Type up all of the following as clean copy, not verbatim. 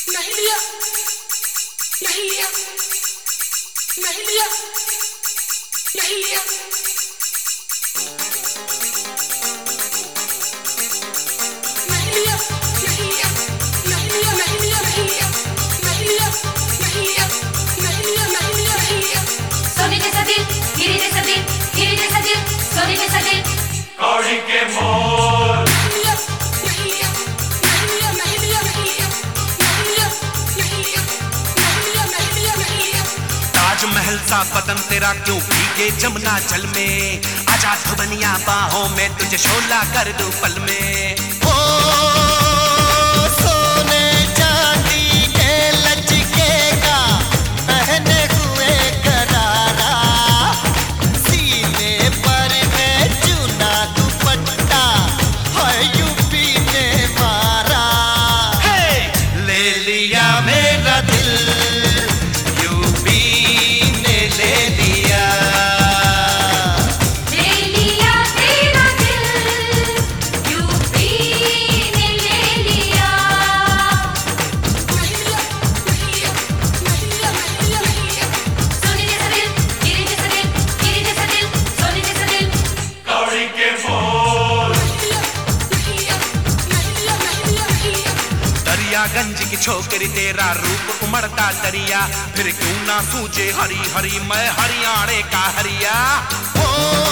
नहीं लिया नहीं लिया नहीं लिया नहीं लिया नहीं लिया नहीं लिया नहीं लिया नहीं लिया नहीं लिया नहीं लिया नहीं लिया नहीं लिया नहीं लिया नहीं लिया सोने जैसा दिल हीरे जैसा दिल हीरे जैसा दिल सोने जैसा दिल कौड़ी के मोर नहीं लिया नहीं लिया नहीं लिया नहीं लिया नहीं लिया नहीं लिया नहीं लिया नहीं लिया नहीं लिया नहीं लिया ताजमहल सा बदन तेरा क्यों भीगे जमुना जल में आजा धुबनिया बाहों में तुझे शोला कर दूं पल में ओ सोने चांदी के लचकेगा पहने हुए करारा सीने पर में चुना दुपट्टा है यूपी ने मारा ले लिया मेरा दिल यूपी ने ले लिया ले लिया तेरा दिल यूपी ने ले लिया नहीं लिया नहीं लिया नहीं लिया नहीं लिया नहीं लिया सोने जैसा दिल हीरे जैसा दिल हीरे जैसा दिल सोने जैसा दिल कौड़ी के मोर नहीं लिया नहीं लिया नहीं लिया नहीं लिया नहीं लिया दरियागंज की छोकरी तेरा रूप उमड़ता दरिया फिर क्यों ना सूझे हरी हरी मैं हरियाणे का हरिया ओ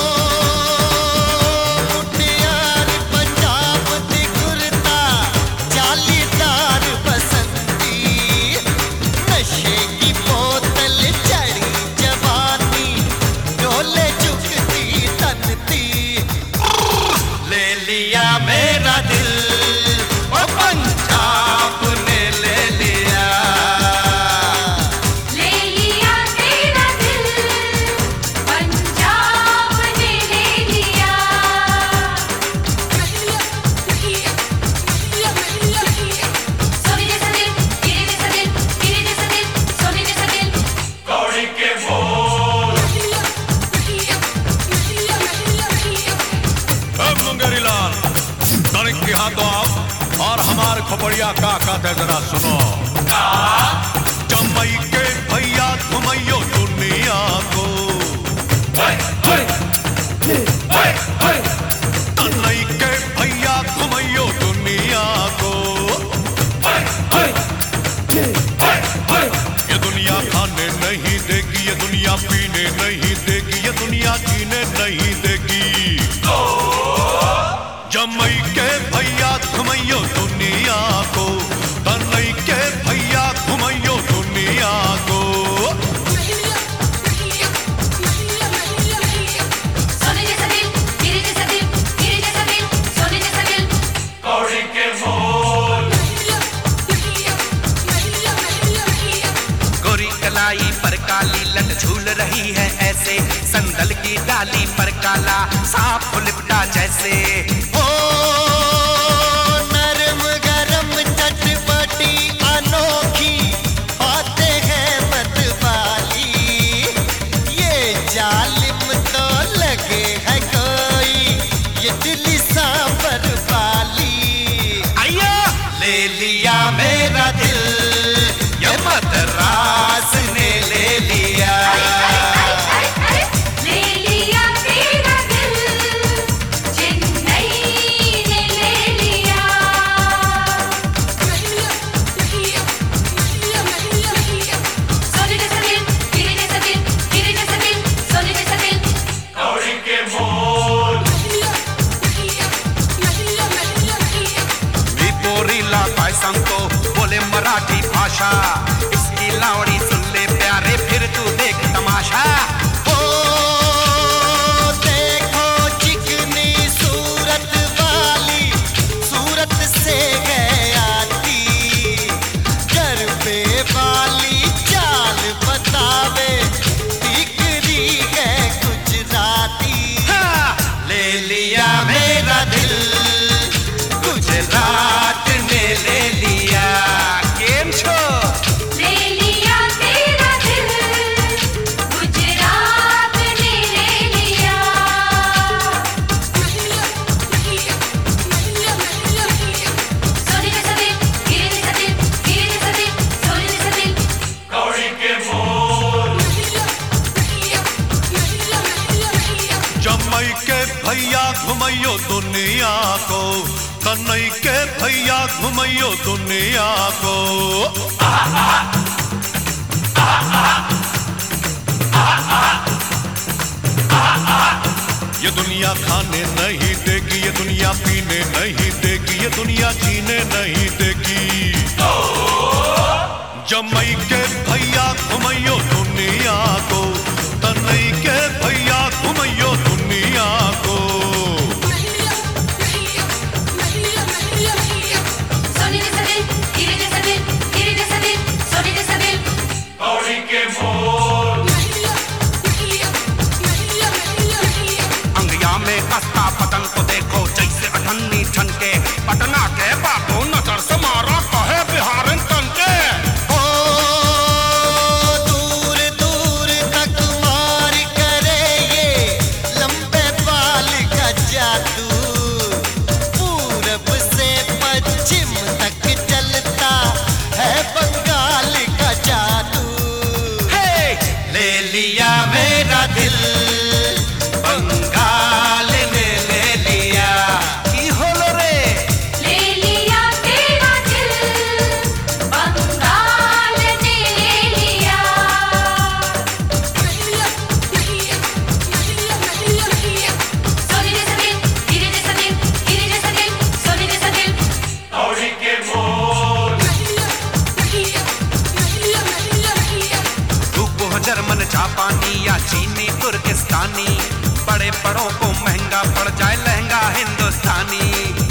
मुटियार पंजाब दी गुरता जालीदार बसंती नशे की बोतल चढ़ी जवानी डोले झुकती तनती ले लिया मेरा दिल ओ पंजाब ने ले लिया ले लिया तेरा दिल पंजाब ने ले लिया नहीं लिया नहीं लिया नहीं लिया नहीं लिया नहीं लिया सोने जैसा दिल हीरे जैसा दिल हीरे जैसा दिल सोने जैसा दिल कौड़ी के मोर नहीं लिया नहीं लिया नहीं लिया नहीं लिया नहीं लिया अब मुंगेरी लाल तनिक यहाँ तो आओ और हमारे खोपड़िया का कहते जरा सुनो जमई के भैया घुमैयो दुनिया को तनई के भैया घुमैयो दुनिया को ये दुनिया खाने नहीं देगी ये दुनिया पीने नहीं देगी ये दुनिया जीने नहीं देगी जमई के भैया घुमैयो दुनिया को तनई के भैया घुमैयो दुनिया को नहीं लिया नहीं लिया नहीं लिया नहीं लिया नहीं लिया सोने जैसा दिल हीरे जैसा दिल हीरे जैसा दिल सोने जैसा दिल कौड़ी के मोर नहीं लिया नहीं लिया नहीं लिया नहीं लिया नहीं लिया गोरी कलाई पर काली लट झूल रही है ऐसे संदल की डाली पर काला सांप लिपटा जैसे ओ नरम गरम चटपटी अनोखी बातें हैं मतवाली ये जालिम तो लगे है कोई ये दिल्ली सांबर वाली आया ले लिया मेरा दिल ये मद्रास ने ले लिया ले लिया तेरा दिल चेन्नई ने ले लिया नहीं लिया नहीं लिया नहीं लिया नहीं लिया नहीं लिया सोने जैसा दिल हीरे जैसा दिल हीरे जैसा दिल सोने जैसा दिल कौड़ी के मोर नहीं लिया नहीं लिया नहीं लिया नहीं लिया नहीं लिया मी पोरीला काय सांगतो बोले मराठी भाषा इसकी लावणी सुन ले प्यारे फिर तू देख तमाशा ओ देखो चिकनी सूरत वाली सूरत से है आती गरबे वाली चाल बतावे दिखरी है गुजराती हाँ, ले लिया मेरा दिल गुजरात ने ले लिया केम छो जमई के भैया घुमैयो दुनिया को, तनई के भैया घुमैयो दुनिया को। ये दुनिया खाने नहीं देगी, ये दुनिया पीने नहीं देगी, ये दुनिया जीने नहीं देगी। जमई के भैया घुमैयो दुनिया को, तनई के भैया घुमैयो दुनिया को। सोनी दे सदिल गिरी दे सदिल गिरी दे सदिल सोनी दे सदिल कौड़ी के मोल अंगिया में कस्ता पतंग को देखो जैसे अठन्नी ठनके, पटना के बाबू नजर से मारा कहे बिहारन तनके। ओ दूर दूर तक मार करे ये लंबे बाल का जादू, पूरब से पश्चिम तक चलता है बंगाल का जादू। हे ले लिया मेरा दिल बंगाल ने ले लिया, की होलो रे ले लिया तेरा दिल बंगाल ने ले लिया सोनी दे सदिल गिरी दे सदिल गिरी दे सदिल सोनी दे सदिल कौड़ी के मोल रूप हो जर्मन जापानी या चीनी तुर्किस्तानी, बड़े बड़ों को महंगा पड़ जाए लहंगा हिंदुस्तानी।